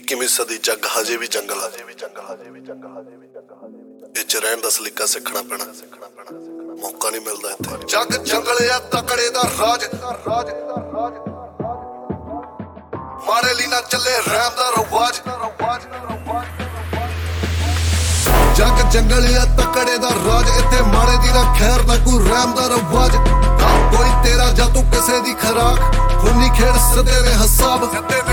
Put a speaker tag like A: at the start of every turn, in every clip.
A: 21ਵੀਂ ਸਦੀ ਜੱਗ ਹਜੇ ਵੀ ਜੰਗਲ ਆ ਇਹ ਚ ਰਹਿਣ ਦਾ ਸਲੀਕਾ ਸਿੱਖਣਾ ਪੈਣਾ ਮੌਕਾ ਨਹੀਂ ਮਿਲਦਾ ਇੱਥੇ ਜੱਗ ਜੰਗਲ ਆ ਤਕੜੇ ਦਾ ਰਾਜ ਮਾੜੇ ਲਈ ਨਾ ਚੱਲੇ ਰਹਿਮ ਦਾ ਰਵਾਜ ਜੱਗ ਜੰਗਲ ਆ ਤਕੜੇ ਦਾ ਰਾਜ ਇੱਥੇ ਮਾੜੇ ਦੀ ਨਾ ਖੈਰ ਨਾ ਕੋਈ ਰਹਿਮ ਦਾ ਰਵਾਜ ਕੋਈ ਤੇਰਾ ਜਾਂ ਤੂੰ ਕਿਸੇ ਦੀ ਖਰਾਕ ਖੂਨੀ ਖੇਡ ਸਦੇ ਨੇ ਹਸਾਬ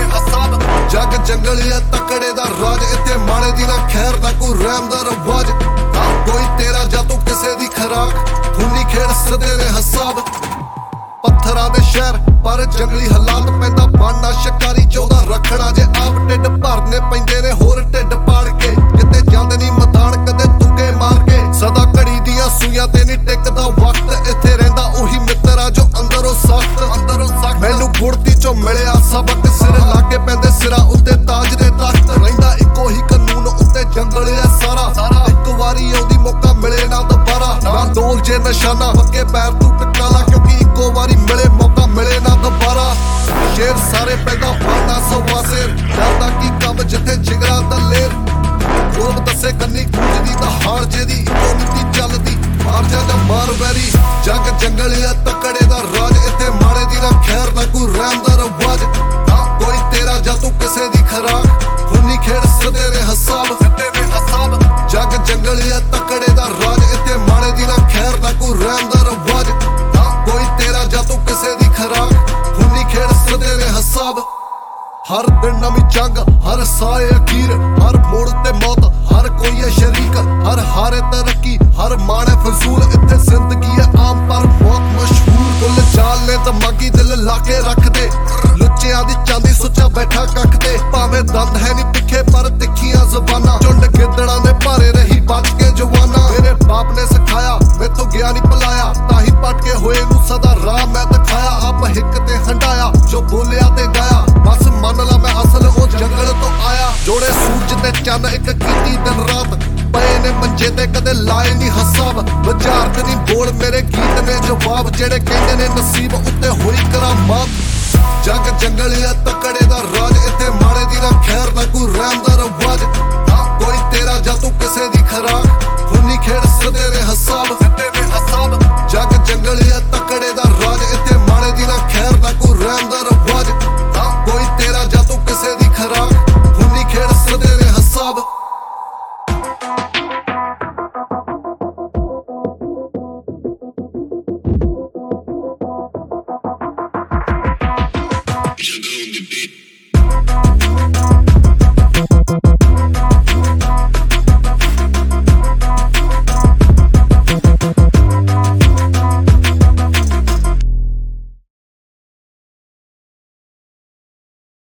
A: ਜੱਗ ਜੰਗਲ ਆ ਤਕੜੇ ਦਾ ਰਾਜ ਇੱਥੇ ਮਾੜੇ ਦੀ ਨਾ ਖੈਰ ਨਾ ਕੋਈ ਰਹਿਮ ਦਾ ਰਵਾਜ ਕੋਈ ਤੇਰਾ ਜਾਂ ਤੂੰ ਕਿਸੇ ਦੀ ਖਰਾਕ ਖੂਨੀ ਖੇਡ ਸਦੇ ਨੇ ਹਸਾਬ ਪੱਥਰਾਂ ਦੇ ਸ਼ਹਿਰ ਪਰ ਜੰਗਲੀ ਹਾਲਾਤ ਪੈਂਦਾ ਬਾਣਾ ਸ਼ਿਕਾਰੀ ਚਾਹੁੰਦਾ ਰੱਖਣਾ ਜੇ ਆਪ ਢਿੱਡ ਭਰਨੇ ਪੈਂਦੇ ਨੇ ਹੋਰ ਢਿੱਡ ਪਾੜ ਕੇ ਕਿਤੇ ਜਾਂਦੇ ਨਹੀਂ ਮੈਦਾਨ ਕਦੇ ਤੁੱਕੇ ਮਾਰ ਕੇ ਸਦਾ ਘੜੀ ਦੀਆਂ ਸੂਈਆਂ ਤੇ ਨਹੀਂ ਟਿਕਦਾ ਵਕਤ ਇੱਥੇ ਰਹਿੰਦਾ ਉਹੀ ਮਿੱਤਰਾ ਜੋ ਅੰਦਰੋਂ ਸਖਤ ਮੈਨੂੰ ਗੁੜਤੀ ਚੋਂ ਮਿਲਿਆ ਸਬਕ ਸਿਰ ਲਾ ਕੇ ਪੈਂਦੇ ਸਿਰਾਂ ਉੱਤੇ ਤਾਜ ਦੇ ਤਖਤ ਰਹਿੰਦਾ ਇੱਕੋ ਹੀ ਕਾਨੂੰਨ ਉੱਤੇ ਜੰਗਲ ਆ ਸਾਰਾ ਇੱਕ ਵਾਰੀ ਆਉਂਦੀ ਮੌਕਾ ਮਿਲੇ ਨਾ ਦੁਬਾਰਾ ਨਾ ਦੋਲ ਜੇ ਨਿਸ਼ਾਨਾ ਪੱਕੇ ਪੈਰ ਤੂੰ ਟਿਕਾ ਲਾ ਕਿਉਂਕਿ ਇੱਕੋ ਵਾਰੀ ਮਿਲੇ ਮੌਕਾ ਮਿਲੇ ਨਾ ਦੁਬਾਰਾ ਸ਼ੇਰ ਸਾਰੇ ਪੈਦਾ ਫਾਨਾ ਸਵਾਸੇ ਡਰਦਾ ਕੀ ਕੰਮ ਜਿੱਥੇ ਜਿਗਰਾ ਦਲੇਰ ਰੂਪ ਦੱਸੇ ਕੰਨੀ ਗੂੰਜਦੀ ਤਾਂ ਹਾਰ ਜਿਹਦੀ ਇੱਕੋ ਨੀਤੀ ਚੱਲਦੀ ਮਾਰ ਜਾ ਮਾਰ ਵੈਰੀ ਜੱਗ ਜੰਗਲ ਆ ਤਕੜੇ ਦਾ ਰਾਜ ਇੱਥੇ ਮਾੜੇ ਦੀ ਨਾ ਖੈਰ ਨਾ ਕੋਈ ਰਹਿਮ ਦਾ ਰਵਾਜ ਕੋਈ ਤੇਰਾ ਜਾਂ ਤੂੰ ਕਿਸੇ ਦੀ ਖਰਾਕ ਖੂਨੀ ਖੇਡ ਸਦੇ ਨੇ ਹਸਾਬ ਜੱਗ ਜੰਗਲ ਆ ਤਕੜੇ ਦਾ ਰਾਜ ਇੱਥੇ ਮਾੜੇ ਦੀ ਨਾ ਖੈਰ ਨਾ ਕੋਈ ਰਹਿਮ ਦਾ ਰਵਾਜ ਕੋਈ ਤੇਰਾ ਜਾਂ ਤੂੰ ਕਿਸੇ ਦੀ ਖਰਾਕ ਖੂਨੀ ਖੇਡ ਸਦੇ ਨੇ ਹਸਾਬ ਹਰ ਦਿਨ ਨਵੀਂ ਜੰਗ ਹਰ ਸਾਏ ਅਖੀਰ ਹਰ ਮੋੜ ਤੇ ਮੌਤ ਹਰ ਕੋਈ ਹੈ ਸ਼ਰੀਕ ਹਰ ਹਾਰੇ ਤਰੱਕੀ ਹਰ ਮਾਣੇ ਫਜ਼ੂਲ ਇੱਥੇ ਜ਼ਿੰਦਗੀ ਹੈ ਆਮ ਪਰ ਬਹੁਤ ਮਸ਼ਹੂਰ ਕੁੱਲ ਚਾਲ ਨੇ ਦਿਮਾਗੀ ਦਿਲ ਲਾ ਕੇ ਰੱਖਦੇ ਲੁੱਚਿਆਂ ਦੀ ਚਾਂਦੀ ਸੁੱਚਾ ਬੈਠਾ ਕੱਖ ਤੇ ਭਾਵੇਂ ਦੰਦ ਹੈ ਨਹੀਂ ਤਿੱਖੇ ਪਰ ਤਿੱਖੀਆਂ ਜ਼ਬਾਨਾਂ ਝੁੰਡ ਗਿੱਦੜਾਂ ਦੇ ਭਾਰੇ ਰਹੀ ਬਚ ਕੇ ਜਵਾਨਾਂ ਮੇਰੇ ਬਾਪ ਨੇ ਸਿਖਾਇਆ ਮੈਥੋਂ ਗਿਆ ਨਹੀਂ ਭੁਲਾਇਆ ਤਾਂ ਹੀ ਪਟਕੇ ਹੋਏ ਨੂੰ ਸਦਾ ਰਾਹ ਮੈਂ ਦਿਖਾਇਆ ਆਪ ਹਿੱਕ ਤੇ ਹੰਡਾਇਆ ਜੋ ਬੋਲਿਆ ਤੇ ਗਾਇਆ ਬਸ ਮੰਨ ਲਾ ਮੈਂ ਅਸਲ ਉਹ ਜੰਗਲ ਤੋਂ ਆਇਆ ਜੋੜੇ ਸੂਰਜ ਤੇ ਚੰਨ ਇੱਕ ਕੀਤੀ ਦਿਨ ਰਾਤ ਪਏ ਨੇ ਮੰਜੇ ਤੇ ਕਦੇ ਲਾਏ ਨਹੀਂ ਹਸਾਬ ਵਿਚਾਰਤ ਨਹੀਂ ਬੋਲ ਮੇਰੇ ਗੀਤ ਨੇ ਜਵਾਬ ਜਿਹੜੇ ਕਹਿੰਦੇ ਨੇ ਨਸੀਬ ਉੱਤੇ ਹੋਈ ਕਰਾਮਾਤ ਜੱਗ ਜੰਗਲ ਆ ਤਕੜੇ ਦਾ ਰਾਜ ਇੱਥੇ ਮਾੜੇ ਦੀ ਨਾ ਖੈਰ ਨਾ ਕੋਈ ਰਹਿਮ ਦਾ ਰਵਾਜ ਕੋਈ ਤੇਰਾ ਜਾਂ ਤੂੰ ਕਿਸੇ ਦੀ ਖਰਾਕ ਖੂਨੀ ਖੇਡ ਸਦੇ ਨੇ ਹਸਾਬ